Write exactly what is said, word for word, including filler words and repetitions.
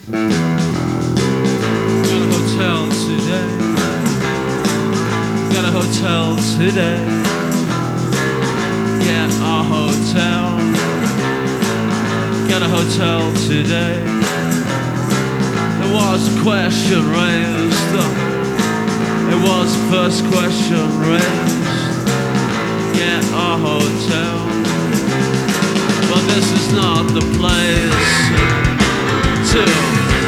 Got a hotel today. Got a hotel today. Yeah, a hotel. Got a hotel today. There was a question raised. It was the first question raised. Yeah, a hotel. But this is not the place to